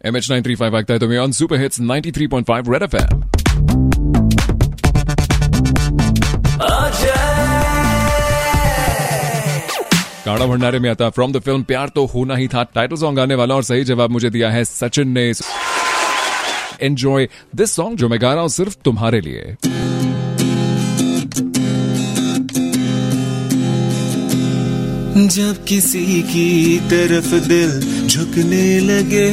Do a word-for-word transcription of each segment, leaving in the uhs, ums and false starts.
M H nine three five ऐकताय तुम्ही on super hits ninety three point five red FM. गाना भंडारे में आता फ्रॉम द फिल्म प्यार तो होना ही था टाइटल सॉन्ग गाने वाला, और सही जवाब मुझे दिया है सचिन ने. एंजॉय दिस सॉन्ग जो मैं गा रहा हूं सिर्फ तुम्हारे लिए. जब किसी की तरफ दिल झुकने लगे,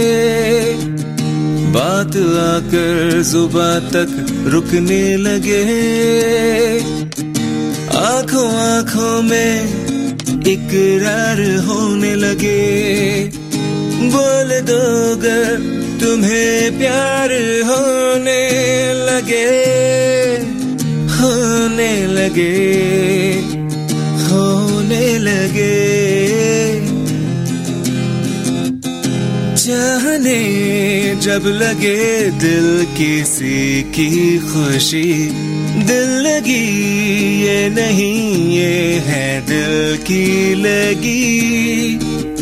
बात आकर जुबां तक रुकने लगे, आंखों आंखों में इकरार होने लगे, बोल दो अगर तुम्हें प्यार होने लगे, होने लगे, होने लगे. चाहने जब लगे दिल किसी की खुशी, दिल लगी ये नहीं ये है दिल की लगी.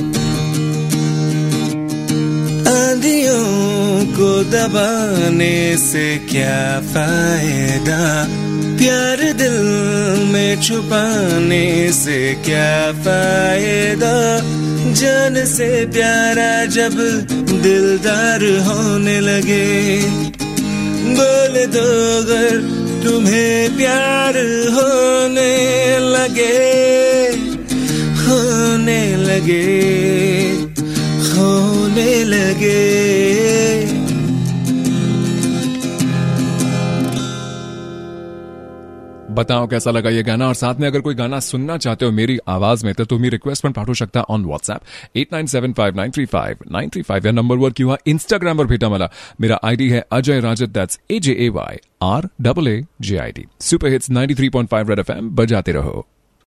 आंधियों को दबाने से क्या फायदा, प्यार दिल में छुपाने से क्या फायदा. जान से प्यारा जब दिलदार होने लगे, बोल दो अगर तुम्हें प्यार होने लगे, होने लगे, होने लगे. बताओ कैसा लगा ये गाना, और साथ में अगर कोई गाना सुनना चाहते हो मेरी आवाज में, तो तुम्ही रिक्वेस्ट पण पाठवू शकता on WhatsApp at nine seven five nine three five nine three five या नंबरवर, किंवा इंस्टाग्रामवर भेटा मला. मेरा आयडी है Ajay Rajat, that's A J A Y R double A J I D. Super hits ninety three point five red FM बजाते रहो.